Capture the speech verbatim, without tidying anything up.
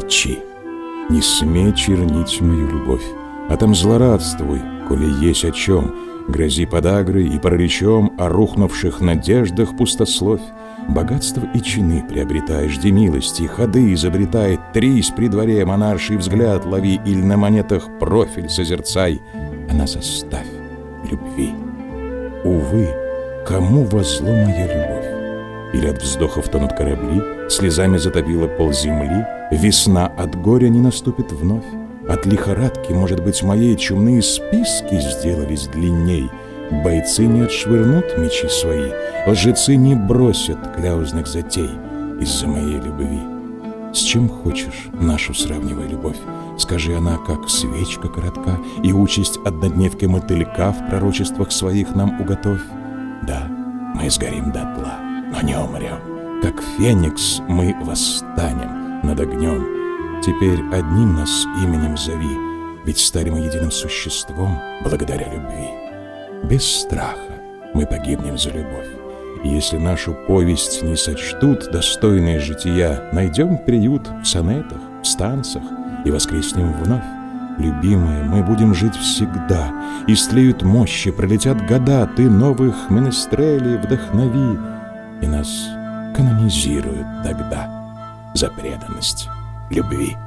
Молчи, не смей чернить мою любовь, а там злорадствуй, коли есть о чем. Грози подагрой и параличом о рухнувших надеждах пустословь. Богатство и чины приобретай, жди милости, ходы изобретай, трись при дворе, монарший взгляд лови, или на монетах профиль созерцай, а нас оставь любви. Увы, кому во зло моя любовь? Или от вздохов тонут корабли, слезами затопила полземли, весна от горя не наступит вновь. От лихорадки, может быть, моей чумные списки сделались длинней. Бойцы не отшвырнут мечи свои, лжецы не бросят кляузных затей из-за моей любви. С чем хочешь нашу сравнивай любовь? Скажи, она как свечка коротка, и участь однодневки мотылька в пророчествах своих нам уготовь. Да, мы сгорим дотла, но не умрем. Как феникс мы восстанем над огнем. Теперь одним нас именем зови, ведь стали мы единым существом благодаря любви. Без страха мы погибнем за любовь. И если нашу повесть не сочтут достойные жития, найдем приют в сонетах, в станцах и воскреснем вновь. Любимая, мы будем жить всегда, истлеют мощи, пролетят года, ты новых менестрелей вдохнови, и нас канонизируют тогда за преданность любви.